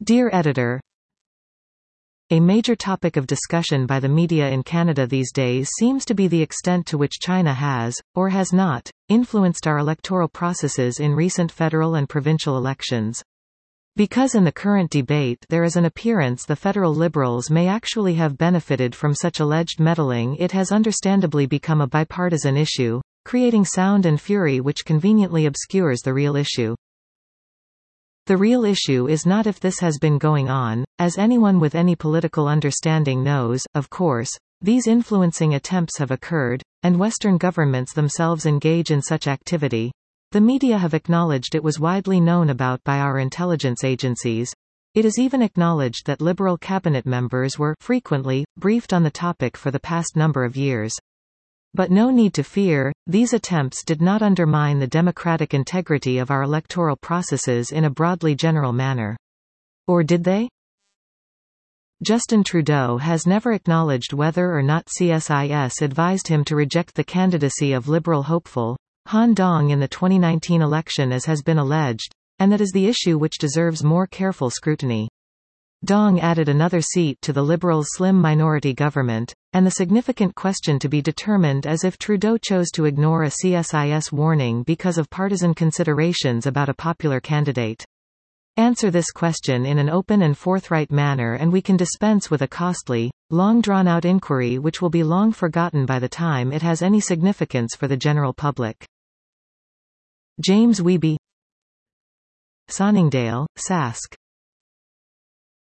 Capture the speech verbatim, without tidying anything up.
Dear Editor, a major topic of discussion by the media in Canada these days seems to be the extent to which China has, or has not, influenced our electoral processes in recent federal and provincial elections. Because in the current debate there is an appearance the federal Liberals may actually have benefited from such alleged meddling, it has understandably become a bipartisan issue, creating sound and fury which conveniently obscures the real issue. The real issue is not if this has been going on, as anyone with any political understanding knows, of course, these influencing attempts have occurred, and Western governments themselves engage in such activity. The media have acknowledged it was widely known about by our intelligence agencies. It is even acknowledged that Liberal cabinet members were, frequently, briefed on the topic for the past number of years. But no need to fear, these attempts did not undermine the democratic integrity of our electoral processes in a broadly general manner. Or did they? Justin Trudeau has never acknowledged whether or not C S I S advised him to reject the candidacy of Liberal hopeful Han Dong in the twenty nineteen election as has been alleged, and that is the issue which deserves more careful scrutiny. Dong added another seat to the Liberals' slim minority government, and the significant question to be determined is if Trudeau chose to ignore a C S I S warning because of partisan considerations about a popular candidate. Answer this question in an open and forthright manner and we can dispense with a costly, long drawn-out inquiry which will be long forgotten by the time it has any significance for the general public. James Wiebe, Sonningdale, Sask.